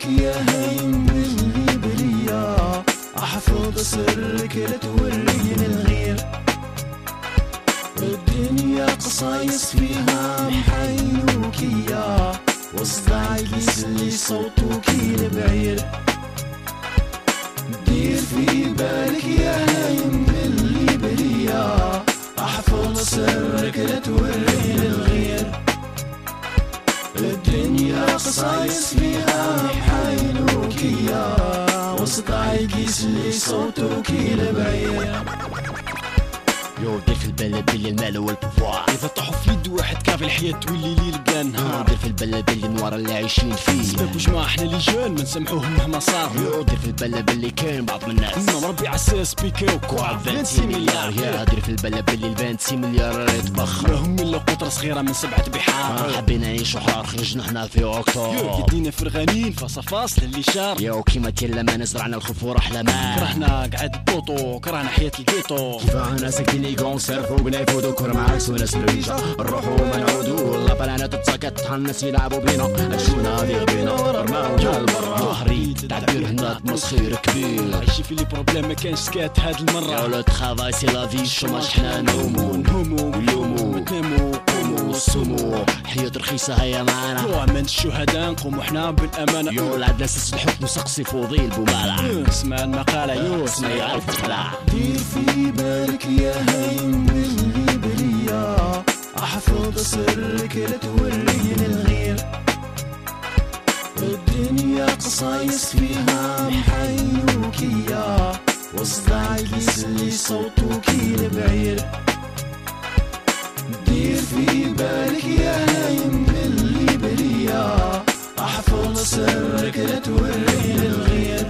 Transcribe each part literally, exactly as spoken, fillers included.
بالك يا هايم باللي بليا، احفظ سرك لا توريني الغير. الدنيا قصايص فيها محيوكية، وصداعك يسلي صوتك البعير. دير في بالك يا هايم باللي بليا، احفظ سرك لا توريني الغير. الدنيا قصايص فيها محيلوكية، وصداعك يسلي صوتك البعير. يو دير في البلد بلي المال هو البوفوار، إذا طاحوا في يد واحد كافي الحياة تولي ليل بلا نهار. دير في البلد بلي النوار اللي عايشين فيه سباك وجماعة حنا اللي جان ما نسامحوهم مهما صار. يو دير في البلد بلي كاين بعض من الناس إما مربي عساس بيكي وكوع خمسين مليار. يا دير في البلد بلي خمسين مليار يتبخر، لهم إلا قطرة صغيرة من سبعة بحار. حابين نعيشو حار خرجنا حنا في اكتوبر. يدينا فرغانين فاصا فاصل اللي شار. يا كيما تيلا ما نزرعنا الخوف ورحلة ما كرهنا قعد الطوطو، كرهنا حياة الكيتو. كيفانا ساكتين يكونسيرفو بلا يفوتو كور معاكس وناس الريشة. نروحو ما نعودو لا بلانا تتسكت الناس يلعبو بينا. شونا هذي بينا رماونا البرا حريت تعبير هنا تمسخير كبير. عايشي في لي بروبليم ما كانش سكات هاد المرة. يا لو تخافاي سي لا في الشوماج حنا نومو نهومو ونلومو نتنامو قومو والسمو. حياة رخيصة هيا معانا، يو من الشهداء نقومو حنا بالأمانة. يو العدل سس الحكم سقسي فوضيل بومالع. اسمع المقالة يو اسمع يعرف تخلع. دير في بالك يا هايم باللي بليا، احفظ سرك لا توريني الغير. الدنيا قصايص فيها محيوكية، وصداعك يسلي صوتك البعير. دير في بالك يا هايم باللي بليا، احفظ سرك لا توريني الغير.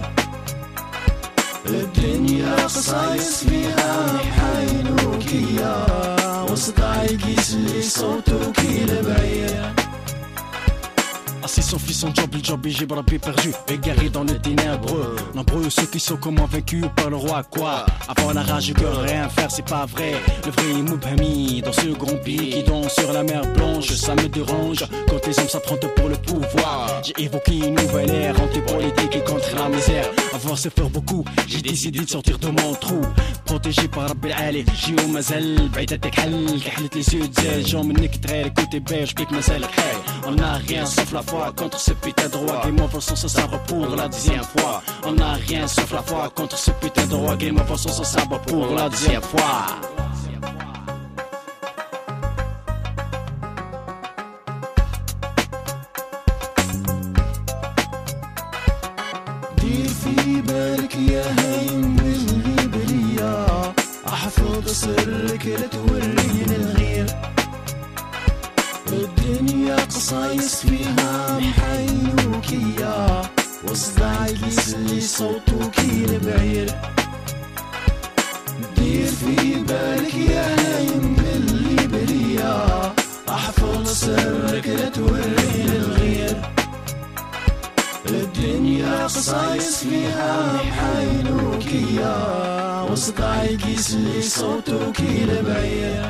الدنيا قصايص فيها محيلوكية، وصداعك يسلي صوتك البعير. Assis son fils, son job, le job et j'ai bravé perdu, égaré dans le ténèbre. Nombreux ceux qui sont comme vaincus par le roi, quoi. Avant la rage que rien faire, c'est pas vrai. Le vrai Moubhami, dans ce grand pays qui danse sur la mer blanche, ça me dérange quand les hommes s'affrontent pour le pouvoir. J'ai évoqué une nouvelle ère anti-politique et contre la misère. Avant c'est faire beaucoup, j'ai décidé de sortir de mon trou. Protégé par Rabbi العالي جيو مازال بعيدتك حل كحلت لي زيد زال جو منك تغير كوتي باش بيك مازالك حال. On n'a rien sauf la foi contre ce putain de roi. Game over sans ça va pour la deuxième fois. On n'a rien sauf la foi contre ce putain de roi. Game over sans ça va pour la deuxième fois. دير في بالك يا هايم باللي بليا، احفظ سرك لا توريني الغير. الدنيا قصايص فيها محيوكية، وصداعك يسلي صوتك البعير. دير في بالك يا هايم باللي بليا، احفظ سرك لا توريني الغير. الدنيا قصايص فيها محيلوكية، وصداعك يسلي صوتك البعير.